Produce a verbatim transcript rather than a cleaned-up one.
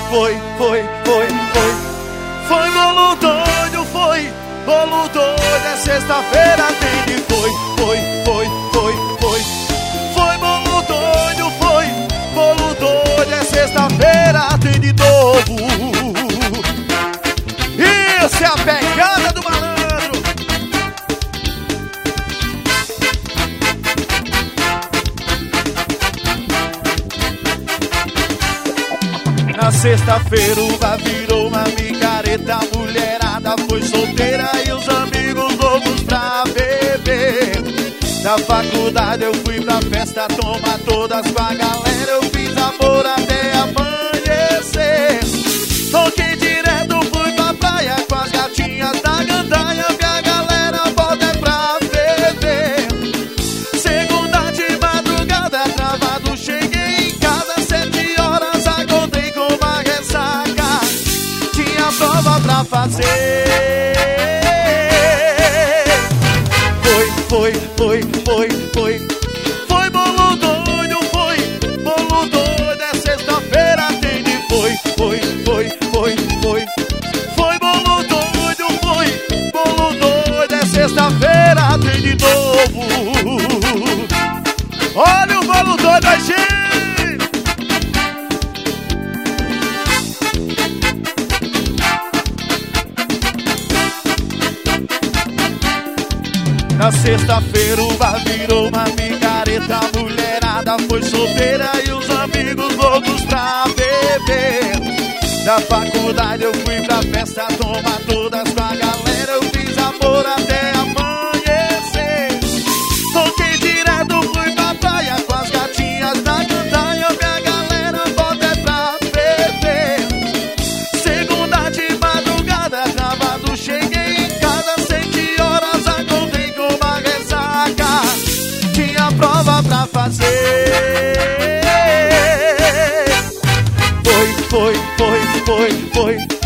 foi, foi, foi, foi. Foi bolo doido, foi. Bolo doido, é sexta-feira, tem de foi, foi, foi, foi, foi. Foi bolo doido, foi. Bolo doido, é sexta-feira, tem de novo. Isso é a pegada do malandro. Na sexta-feira o bar virou uma micareta, a mulherada foi solteira e os amigos loucos pra beber. Da faculdade eu fui pra festa, tomar todas com a galera, eu fiz amor até amanhecer. Toquei direto, fui pra praia com as gatinhas da gandaia, que a galera bota é pra beber. Segunda de madrugada, travado, cheguei em casa, sete horas, acordei com uma ressaca. Tinha prova pra fazer. Foi, foi, foi, foi. Foi bolo doido, foi. Bolo doido, é sexta-feira, tem de foi, foi, foi, foi, foi. Foi bolo doido, foi. Bolo doido, é sexta-feira, tem de novo. Olha o bolo doido, a gente. Na sexta-feira o bar virou uma micareta, a mulherada foi solteira e os amigos loucos pra beber. Da faculdade eu fui pra festa, tomar todas com a galera, eu fiz amor até amanhecer. Toquei direto, fui pra praia com as gatinhas da gandaia, que a galera bota é pra beber. Segunda de madrugada, travado, cheguei em casa, sete horas, acordei com uma ressaca. Tinha prova pra fazer. Foi, foi, foi, foi, foi.